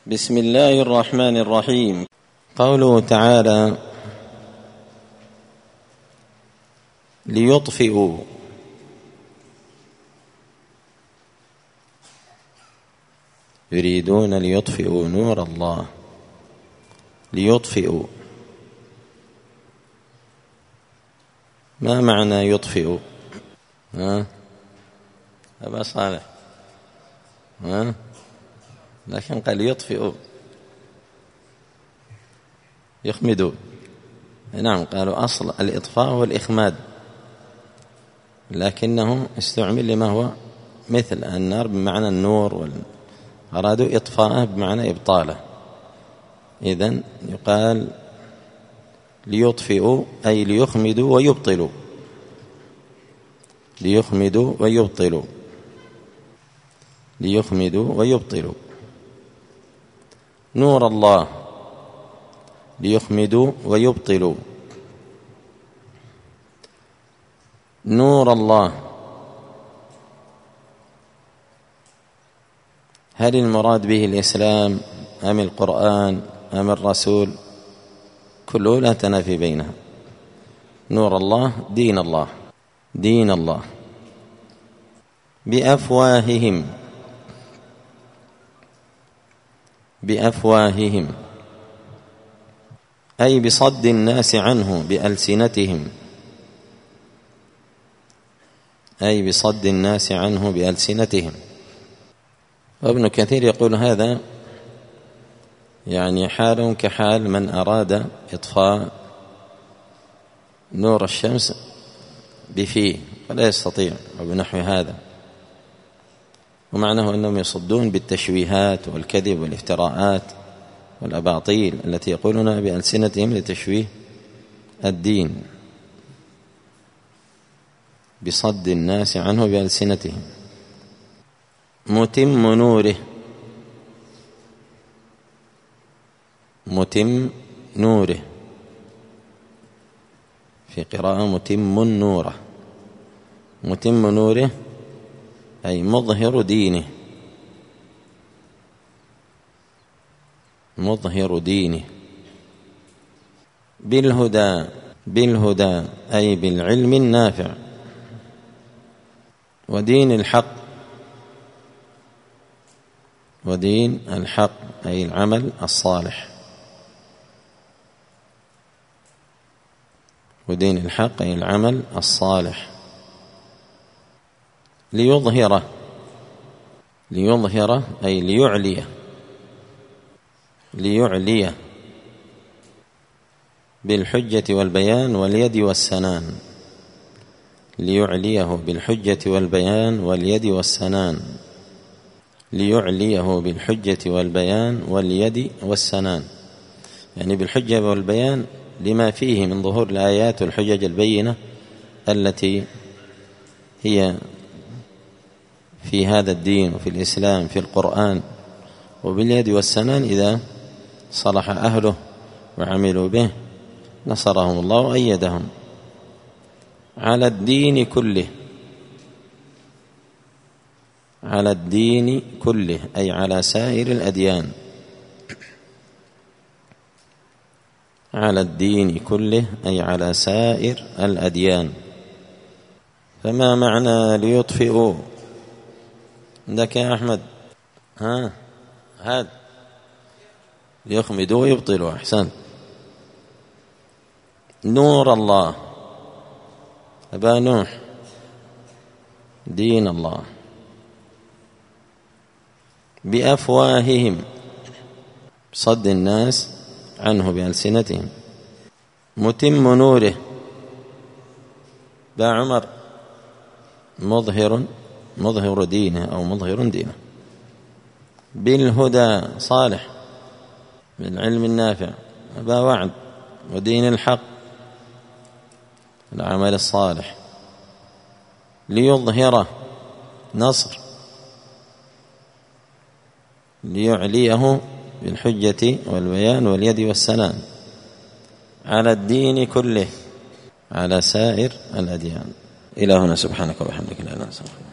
بسم الله الرحمن الرحيم. قوله تعالى: ليطفئوا، يريدون ليطفئوا نور الله. ليطفئوا، ما معنى يطفئ؟ أبا صالح، لكن قال يطفئ يخمدوا. نعم، قالوا أصل الإطفاء هو الإخماد، لكنه استعمل لما هو مثل النار بمعنى النور، أرادوا إطفاءه بمعنى إبطاله. إذن يقال ليطفئوا أي ليخمدوا ويبطلوا. ليخمدوا ويبطلوا، ليخمدوا ويبطلوا نور الله. ليخمدوا ويبطلوا نور الله. هل المراد به الإسلام أم القرآن أم الرسول؟ كله لا تنافي بينها. نور الله دين الله، دين الله. بأفواههم، بأفواههم أي بصد الناس عنه بألسنتهم، أي بصد الناس عنه بألسنتهم. وابن كثير يقول هذا يعني حال كحال من أراد إطفاء نور الشمس بفيه فلا يستطيع، أو بنحو هذا. ومعناه أنهم يصدون بالتشويهات والكذب والافتراءات والأباطيل التي يقولون بألسنتهم لتشويه الدين، بصد الناس عنه بألسنتهم. متم نوره، متم نوره، في قراءة متم نوره. متم نوره أي مظهر دينه، مظهر دينه. بالهدى، بالهدى أي بالعلم النافع. ودين الحق، ودين الحق أي العمل الصالح. ودين الحق أي العمل الصالح. ليظهره، ليظهره أي ليعليه، ليعليه بالحجة والبيان واليد والسنان. ليعليه بالحجة والبيان واليد والسنان. ليعليه بالحجة والبيان واليد والسنان، يعني بالحجة والبيان لما فيه من ظهور الآيات والحجج البينة التي هي في هذا الدين وفي الإسلام في القرآن. وباليد والسنان إذا صلح أهله وعملوا به نصرهم الله وأيدهم. على الدين كله، على الدين كله أي على سائر الأديان. على الدين كله أي على سائر الأديان. فما معنى ليطفئوا عندك يا أحمد؟ هاد ليخمدوا ويبطلوا. أحسن. نور الله، أبا نوح، دين الله. بأفواههم صد الناس عنه بألسنتهم. متم نوره، با عمر، مظهر دينه أو مظهر دينه. بالهدى صالح، بالعلم النافع. أبا وعد، ودين الحق، العمل الصالح. ليظهره نصر، ليعليه بالحجة والبيان واليد والسنان. على الدين كله، على سائر الأديان. إلهنا سبحانك وبحمدك لا إله إلا أنت.